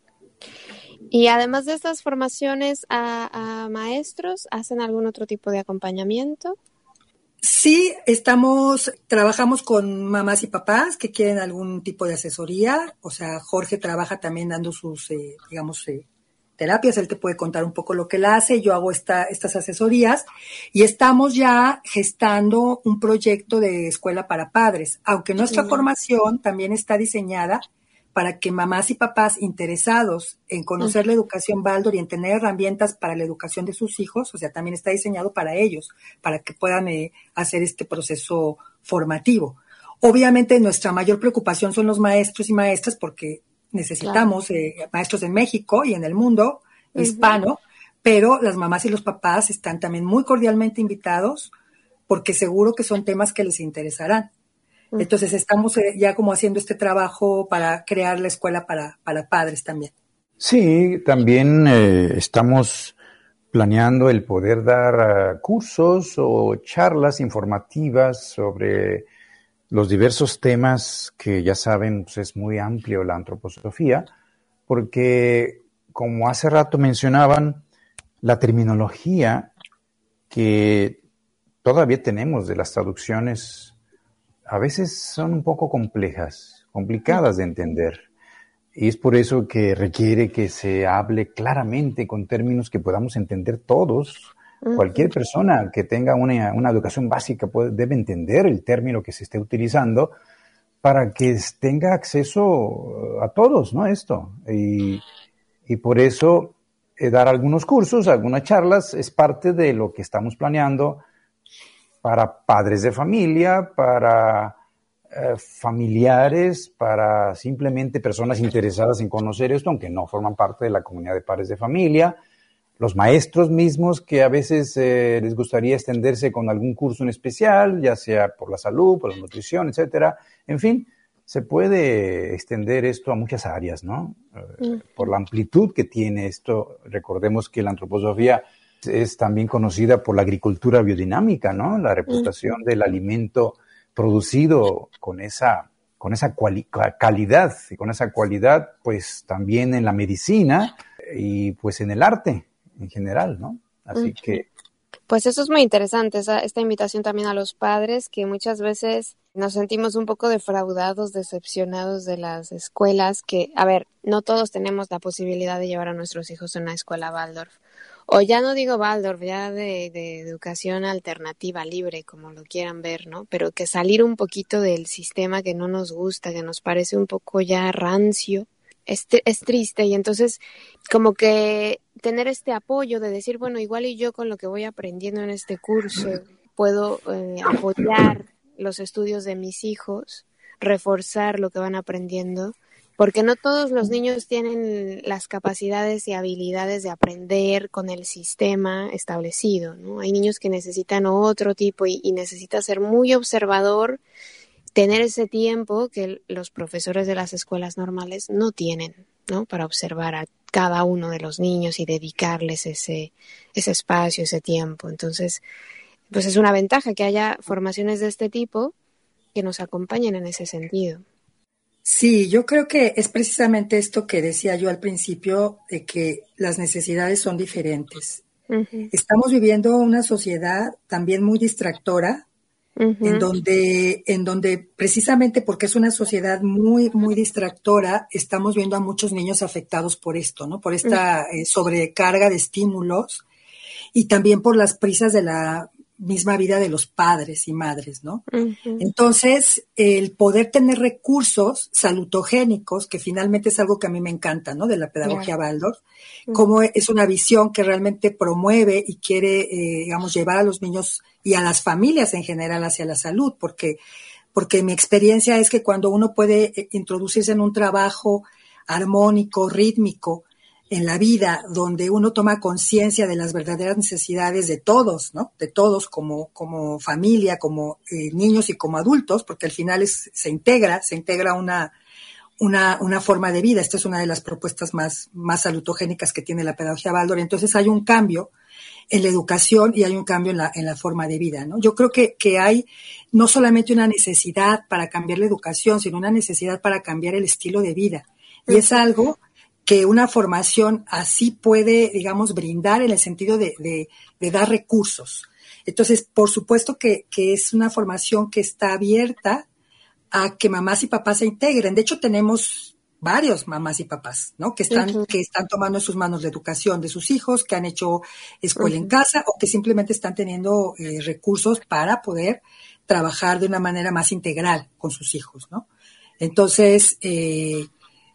Y además de estas formaciones a, a maestros, ¿hacen algún otro tipo de acompañamiento? Sí, estamos, trabajamos con mamás y papás que quieren algún tipo de asesoría, o sea, Jorge trabaja también dando sus, eh, digamos, eh, terapias, él te puede contar un poco lo que él hace, yo hago esta, estas asesorías y estamos ya gestando un proyecto de escuela para padres, aunque nuestra sí. formación también está diseñada para que mamás y papás interesados en conocer uh-huh. la educación Baldor y en tener herramientas para la educación de sus hijos, o sea, también está diseñado para ellos, para que puedan eh, hacer este proceso formativo. Obviamente nuestra mayor preocupación son los maestros y maestras porque necesitamos claro. eh, maestros en México y en el mundo uh-huh. hispano, pero las mamás y los papás están también muy cordialmente invitados porque seguro que son temas que les interesarán. Uh-huh. Entonces estamos eh, ya como haciendo este trabajo para crear la escuela para, para padres también. Sí, también eh, estamos planeando el poder dar uh, cursos o charlas informativas sobre los diversos temas que ya saben, pues es muy amplio la antroposofía, porque como hace rato mencionaban, la terminología que todavía tenemos de las traducciones a veces son un poco complejas, complicadas de entender. Y es por eso que requiere que se hable claramente con términos que podamos entender todos. Uh-huh. Cualquier persona que tenga una, una educación básica puede, debe entender el término que se esté utilizando para que tenga acceso a todos, ¿no? Esto. Y, y por eso eh, dar algunos cursos, algunas charlas, es parte de lo que estamos planeando para padres de familia, para eh, familiares, para simplemente personas interesadas en conocer esto, aunque no forman parte de la comunidad de padres de familia, los maestros mismos que a veces eh, les gustaría extenderse con algún curso en especial, ya sea por la salud, por la nutrición, etcétera. En fin, se puede extender esto a muchas áreas, ¿no? Eh, por la amplitud que tiene esto. Recordemos que la antroposofía es también conocida por la agricultura biodinámica, ¿no? La reputación del alimento producido con esa, con esa cuali- calidad, y con esa cualidad, pues también en la medicina y pues en el arte en general, ¿no? Así uh-huh. que... Pues eso es muy interesante, esa, esta invitación también a los padres, que muchas veces nos sentimos un poco defraudados, decepcionados de las escuelas, que, a ver, no todos tenemos la posibilidad de llevar a nuestros hijos a una escuela Waldorf. O ya no digo Waldorf, ya de, de educación alternativa, libre, como lo quieran ver, ¿no? Pero que salir un poquito del sistema que no nos gusta, que nos parece un poco ya rancio, es, es triste. Y entonces, como que tener este apoyo de decir, bueno, igual y yo con lo que voy aprendiendo en este curso puedo eh, apoyar los estudios de mis hijos, reforzar lo que van aprendiendo. Porque no todos los niños tienen las capacidades y habilidades de aprender con el sistema establecido, ¿no? Hay niños que necesitan otro tipo y, y necesita ser muy observador, tener ese tiempo que los profesores de las escuelas normales no tienen, ¿no? Para observar a cada uno de los niños y dedicarles ese, ese espacio, ese tiempo. Entonces, pues es una ventaja que haya formaciones de este tipo que nos acompañen en ese sentido. Sí, yo creo que es precisamente esto que decía yo al principio, de que las necesidades son diferentes. Uh-huh. Estamos viviendo una sociedad también muy distractora, uh-huh. en donde, en donde precisamente porque es una sociedad muy, muy distractora, estamos viendo a muchos niños afectados por esto, ¿no? Por esta uh-huh. eh, sobrecarga de estímulos y también por las prisas de la misma vida de los padres y madres, ¿no? Uh-huh. Entonces, el poder tener recursos salutogénicos, que finalmente es algo que a mí me encanta, ¿no? De la pedagogía yeah. Waldorf, uh-huh. como es una visión que realmente promueve y quiere, eh, digamos, llevar a los niños y a las familias en general hacia la salud, porque, porque mi experiencia es que cuando uno puede introducirse en un trabajo armónico, rítmico, en la vida, donde uno toma conciencia de las verdaderas necesidades de todos, ¿no? De todos como, como familia, como eh, niños y como adultos, porque al final es, se integra, se integra una, una, una forma de vida. Esta es una de las propuestas más, más salutogénicas que tiene la pedagogía Waldorf. Entonces hay un cambio en la educación y hay un cambio en la, en la forma de vida, ¿no? Yo creo que, que hay no solamente una necesidad para cambiar la educación, sino una necesidad para cambiar el estilo de vida. Y es algo que una formación así puede, digamos, brindar en el sentido de, de, de dar recursos. Entonces, por supuesto que, que es una formación que está abierta a que mamás y papás se integren. De hecho, tenemos varios mamás y papás, ¿no? Que están, uh-huh. que están tomando en sus manos la educación de sus hijos, que han hecho escuela uh-huh. en casa o que simplemente están teniendo eh, recursos para poder trabajar de una manera más integral con sus hijos, ¿no? Entonces, eh,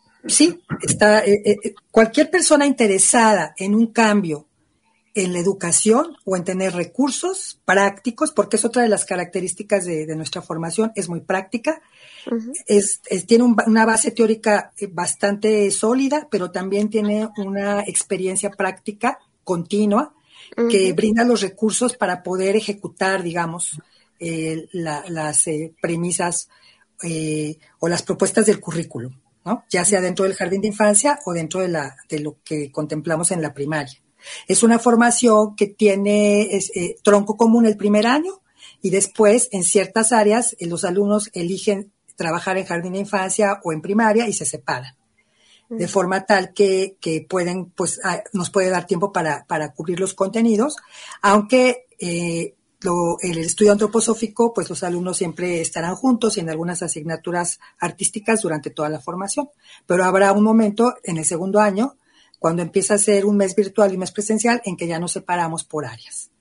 sí, está, eh, eh, cualquier persona interesada en un cambio en la educación o en tener recursos prácticos, porque es otra de las características de, de nuestra formación, es muy práctica, uh-huh. es, es, tiene un, una base teórica bastante sólida, pero también tiene una experiencia práctica continua uh-huh. que brinda los recursos para poder ejecutar, digamos, eh, la, las eh, premisas eh, o las propuestas del currículum, ¿no? Ya sea dentro del jardín de infancia o dentro de, la, de lo que contemplamos en la primaria. Es una formación que tiene es, eh, tronco común el primer año y después en ciertas áreas eh, los alumnos eligen trabajar en jardín de infancia o en primaria y se separan. De forma tal que, que pueden, pues, a, nos puede dar tiempo para, para cubrir los contenidos, aunque eh, lo, el estudio antroposófico, pues los alumnos siempre estarán juntos en algunas asignaturas artísticas durante toda la formación. Pero habrá un momento en el segundo año, cuando empieza a ser un mes virtual y un mes presencial, en que ya nos separamos por áreas.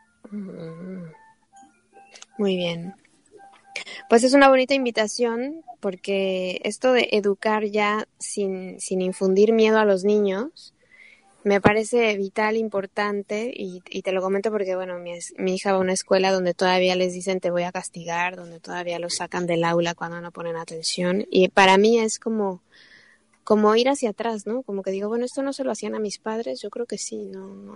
Muy bien. Pues es una bonita invitación, porque esto de educar ya sin, sin infundir miedo a los niños me parece vital, importante, y, y te lo comento porque, bueno, mi, mi hija va a una escuela donde todavía les dicen te voy a castigar, donde todavía los sacan del aula cuando no ponen atención, y para mí es como, como ir hacia atrás, ¿no? Como que digo, bueno, esto no se lo hacían a mis padres, yo creo que sí, ¿no? no.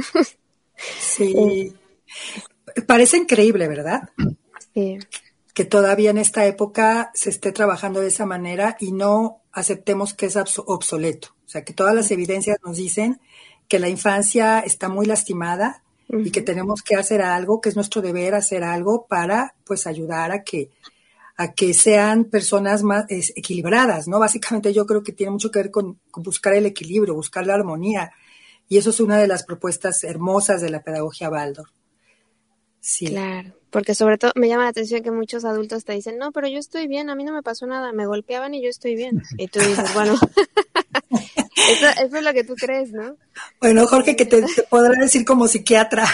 Sí, parece increíble, ¿verdad? Sí. Que todavía en esta época se esté trabajando de esa manera y no aceptemos que es obsoleto. O sea, que todas las evidencias nos dicen que la infancia está muy lastimada uh-huh. y que tenemos que hacer algo, que es nuestro deber hacer algo para, pues, ayudar a que, a que sean personas más es, equilibradas, ¿no? Básicamente yo creo que tiene mucho que ver con, con buscar el equilibrio, buscar la armonía. Y eso es una de las propuestas hermosas de la pedagogía Waldorf. Sí. Claro, porque sobre todo me llama la atención que muchos adultos te dicen, no, pero yo estoy bien, a mí no me pasó nada, me golpeaban y yo estoy bien. Y tú dices, bueno, eso, eso es lo que tú crees, ¿no? Bueno, Jorge, que te, te podrá decir como psiquiatra.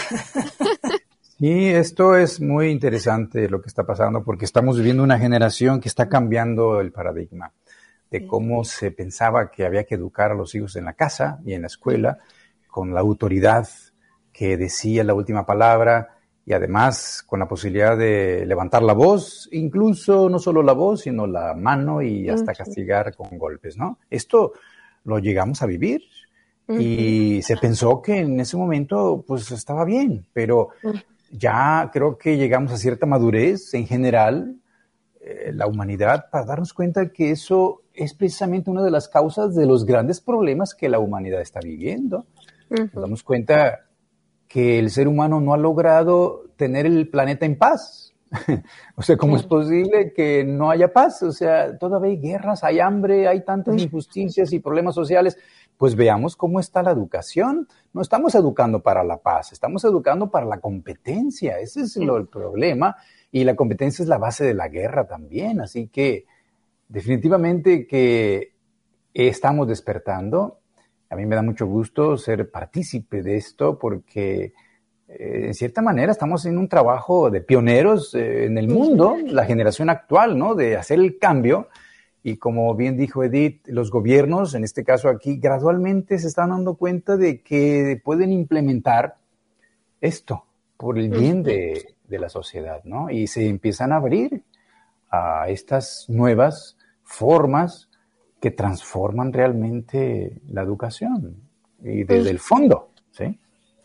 Sí, esto es muy interesante lo que está pasando, porque estamos viviendo una generación que está cambiando el paradigma de cómo se pensaba que había que educar a los hijos en la casa y en la escuela, con la autoridad que decía la última palabra, y además con la posibilidad de levantar la voz, incluso no solo la voz, sino la mano y hasta uh-huh. castigar con golpes, ¿no? Esto lo llegamos a vivir uh-huh. y se pensó que en ese momento pues estaba bien, pero uh-huh. ya creo que llegamos a cierta madurez en general, eh, la humanidad, para darnos cuenta que eso es precisamente una de las causas de los grandes problemas que la humanidad está viviendo. Uh-huh. Nos damos cuenta que el ser humano no ha logrado tener el planeta en paz. O sea, ¿cómo claro. es posible que no haya paz? O sea, todavía hay guerras, hay hambre, hay tantas injusticias y problemas sociales. Pues veamos cómo está la educación. No estamos educando para la paz, estamos educando para la competencia. Ese es lo, el problema. Y la competencia es la base de la guerra también. Así que definitivamente que estamos despertando. A mí me da mucho gusto ser partícipe de esto porque, eh, en cierta manera, estamos en un trabajo de pioneros eh, en el mundo, la generación actual, ¿no? De hacer el cambio. Y como bien dijo Edith, los gobiernos, en este caso aquí, gradualmente se están dando cuenta de que pueden implementar esto por el bien de, de la sociedad, ¿no? Y se empiezan a abrir a estas nuevas formas que transforman realmente la educación y desde el fondo, ¿sí?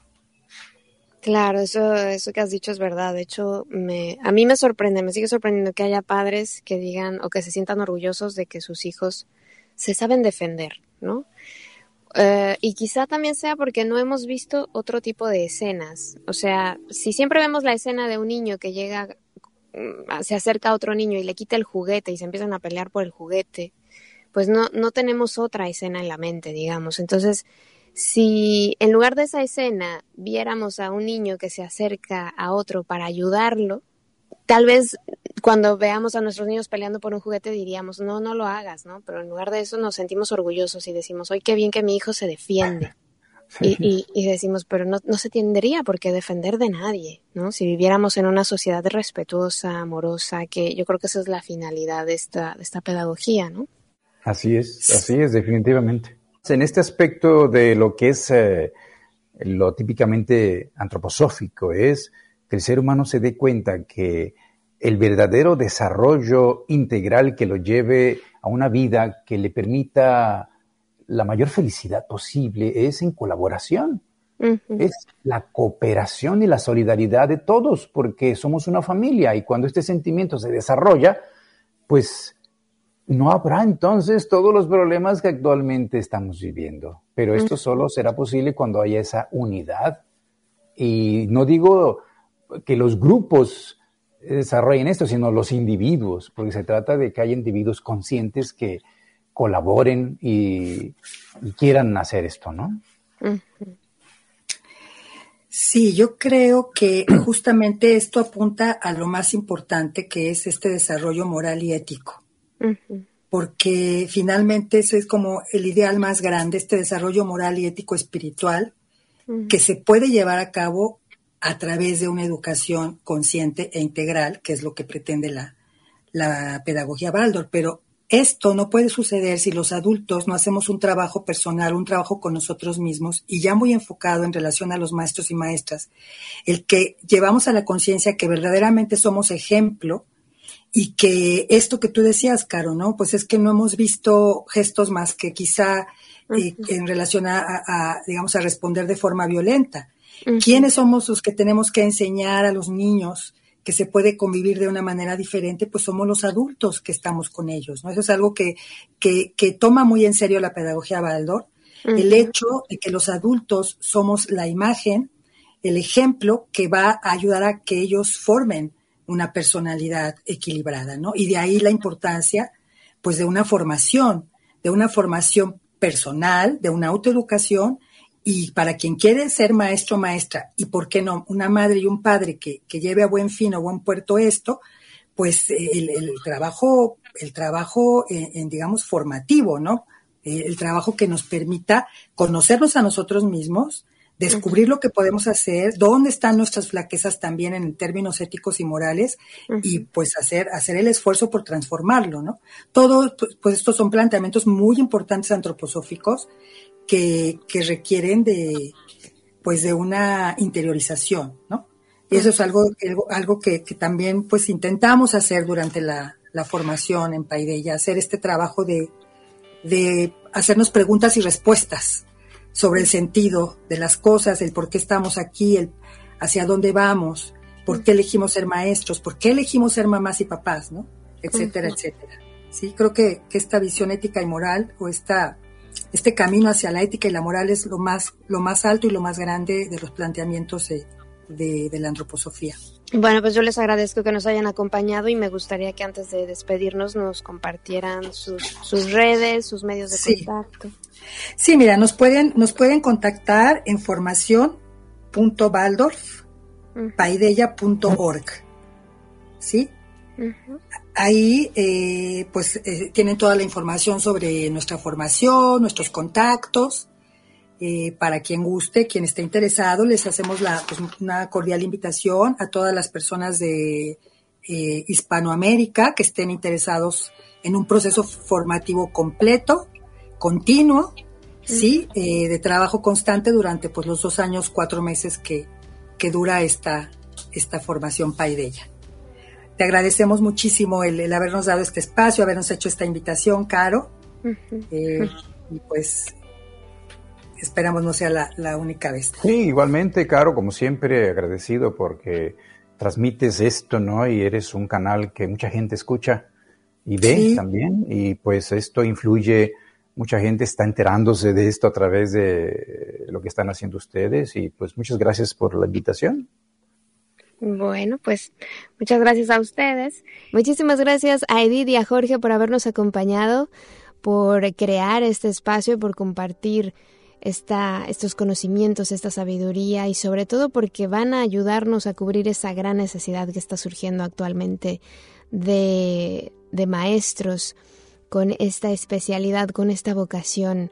Claro, eso, eso que has dicho es verdad. De hecho, me, a mí me sorprende, me sigue sorprendiendo que haya padres que digan o que se sientan orgullosos de que sus hijos se saben defender, ¿no? Uh, y quizá también sea porque no hemos visto otro tipo de escenas. O sea, si siempre vemos la escena de un niño que llega, se acerca a otro niño y le quita el juguete y se empiezan a pelear por el juguete, pues no, no tenemos otra escena en la mente, digamos. Entonces, si en lugar de esa escena viéramos a un niño que se acerca a otro para ayudarlo, tal vez cuando veamos a nuestros niños peleando por un juguete diríamos, no, no lo hagas, ¿no? Pero en lugar de eso nos sentimos orgullosos y decimos, ¡ay, qué bien que mi hijo se defiende! Sí. Y, y, y decimos, pero no, no se tendría por qué defender de nadie, ¿no? Si viviéramos en una sociedad respetuosa, amorosa, que yo creo que esa es la finalidad de esta, de esta pedagogía, ¿no? Así es, así es, definitivamente. En este aspecto de lo que es eh, lo típicamente antroposófico es que el ser humano se dé cuenta que el verdadero desarrollo integral que lo lleve a una vida que le permita la mayor felicidad posible es en colaboración. Uh-huh. Es la cooperación y la solidaridad de todos, porque somos una familia y cuando este sentimiento se desarrolla, pues no habrá entonces todos los problemas que actualmente estamos viviendo. Pero esto uh-huh. solo será posible cuando haya esa unidad. Y no digo que los grupos desarrollen esto, sino los individuos, porque se trata de que haya individuos conscientes que colaboren y, y quieran hacer esto, ¿no? Uh-huh. Sí, yo creo que justamente esto apunta a lo más importante, que es este desarrollo moral y ético. Uh-huh. Porque finalmente ese es como el ideal más grande, este desarrollo moral y ético espiritual, uh-huh, que se puede llevar a cabo a través de una educación consciente e integral, que es lo que pretende la, la pedagogía Waldorf. Pero esto no puede suceder si los adultos no hacemos un trabajo personal, un trabajo con nosotros mismos, y ya muy enfocado en relación a los maestros y maestras, el que llevamos a la conciencia que verdaderamente somos ejemplo, y que esto que tú decías, Caro, ¿no? Pues es que no hemos visto gestos más que quizá eh, uh-huh, en relación a, a, a, digamos, a responder de forma violenta. Uh-huh. ¿Quiénes somos los que tenemos que enseñar a los niños que se puede convivir de una manera diferente? Pues somos los adultos que estamos con ellos, ¿no? Eso es algo que, que, que toma muy en serio la pedagogía Waldorf, uh-huh, el hecho de que los adultos somos la imagen, el ejemplo que va a ayudar a que ellos formen una personalidad equilibrada, ¿no? Y de ahí la importancia, pues, de una formación, de una formación personal, de una autoeducación. Y para quien quiere ser maestro o maestra, y por qué no, una madre y un padre que, que lleve a buen fin o buen puerto esto, pues el, el trabajo, el trabajo en, en, digamos, formativo, ¿no? El trabajo que nos permita conocernos a nosotros mismos, descubrir lo que podemos hacer, dónde están nuestras flaquezas también en términos éticos y morales, uh-huh, y pues hacer, hacer el esfuerzo por transformarlo, ¿no? Todo, pues estos son planteamientos muy importantes antroposóficos, Que, que requieren de, pues, de una interiorización, ¿no? Y eso es algo, algo, algo que, que también, pues, intentamos hacer durante la, la formación en Paideia, hacer este trabajo de, de hacernos preguntas y respuestas sobre el sentido de las cosas, el por qué estamos aquí, el hacia dónde vamos, por qué elegimos ser maestros, por qué elegimos ser mamás y papás, ¿no? Etcétera, uh-huh, etcétera. Sí, creo que, que esta visión ética y moral, o esta Este camino hacia la ética y la moral es lo más, lo más alto y lo más grande de los planteamientos de, de, de la antroposofía. Bueno, pues yo les agradezco que nos hayan acompañado y me gustaría que antes de despedirnos nos compartieran sus, sus redes, sus medios de sí. contacto. Sí, mira, nos pueden, nos pueden contactar en formación punto waldorf paideia punto org. ¿Sí? Uh-huh. Ahí, eh, pues, eh, tienen toda la información sobre nuestra formación, nuestros contactos. Eh, para quien guste, quien esté interesado, les hacemos la, pues, una cordial invitación a todas las personas de eh, Hispanoamérica que estén interesados en un proceso formativo completo, continuo, uh-huh, sí, eh, de trabajo constante durante, pues, los dos años, cuatro meses que, que dura esta, esta formación Paideia. Te agradecemos muchísimo el, el habernos dado este espacio, habernos hecho esta invitación, Caro. Uh-huh. Eh, y pues esperamos no sea la, la única vez. Sí, igualmente, Caro, como siempre, agradecido porque transmites esto, ¿no? Y eres un canal que mucha gente escucha y ve sí. también. Y pues esto influye, mucha gente está enterándose de esto a través de lo que están haciendo ustedes. Y pues muchas gracias por la invitación. Bueno, pues muchas gracias a ustedes. Muchísimas gracias a Edith y a Jorge por habernos acompañado, por crear este espacio, por compartir esta, estos conocimientos, esta sabiduría y sobre todo porque van a ayudarnos a cubrir esa gran necesidad que está surgiendo actualmente de, de maestros con esta especialidad, con esta vocación.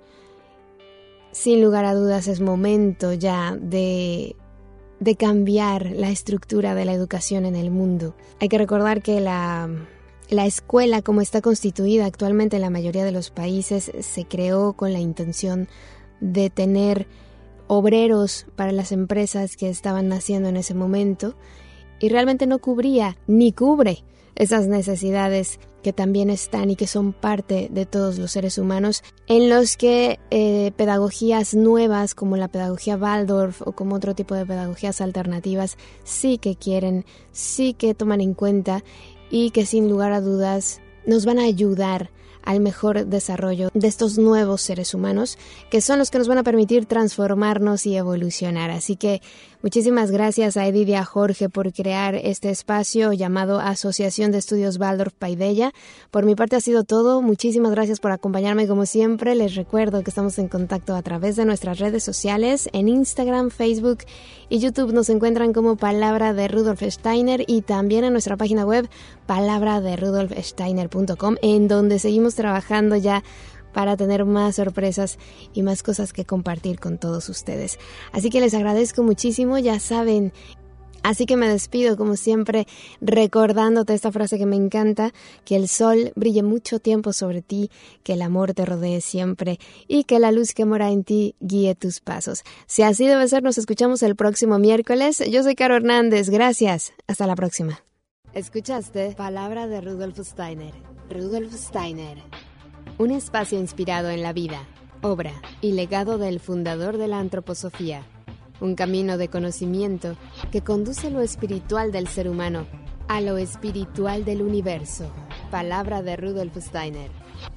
Sin lugar a dudas es momento ya de... de cambiar la estructura de la educación en el mundo. Hay que recordar que la, la escuela, como está constituida actualmente en la mayoría de los países, se creó con la intención de tener obreros para las empresas que estaban naciendo en ese momento y realmente no cubría ni cubre esas necesidades que también están y que son parte de todos los seres humanos, en los que eh, pedagogías nuevas como la pedagogía Waldorf o como otro tipo de pedagogías alternativas sí que quieren, sí que toman en cuenta y que sin lugar a dudas nos van a ayudar al mejor desarrollo de estos nuevos seres humanos que son los que nos van a permitir transformarnos y evolucionar. Así que Muchísimas gracias a Edith y a Jorge por crear este espacio llamado Asociación de Estudios Waldorf Paideia. Por mi parte ha sido todo. Muchísimas gracias por acompañarme como siempre. Les recuerdo que estamos en contacto a través de nuestras redes sociales. En Instagram, Facebook y YouTube nos encuentran como Palabra de Rudolf Steiner y también en nuestra página web palabra de rudolf steiner punto com, en donde seguimos trabajando ya para tener más sorpresas y más cosas que compartir con todos ustedes. Así que les agradezco muchísimo, ya saben. Así que me despido, como siempre, recordándote esta frase que me encanta, que el sol brille mucho tiempo sobre ti, que el amor te rodee siempre y que la luz que mora en ti guíe tus pasos. Si así debe ser, nos escuchamos el próximo miércoles. Yo soy Caro Hernández, gracias. Hasta la próxima. Escuchaste Palabra de Rudolf Steiner. Rudolf Steiner. Un espacio inspirado en la vida, obra y legado del fundador de la antroposofía. Un camino de conocimiento que conduce lo espiritual del ser humano a lo espiritual del universo. Palabra de Rudolf Steiner.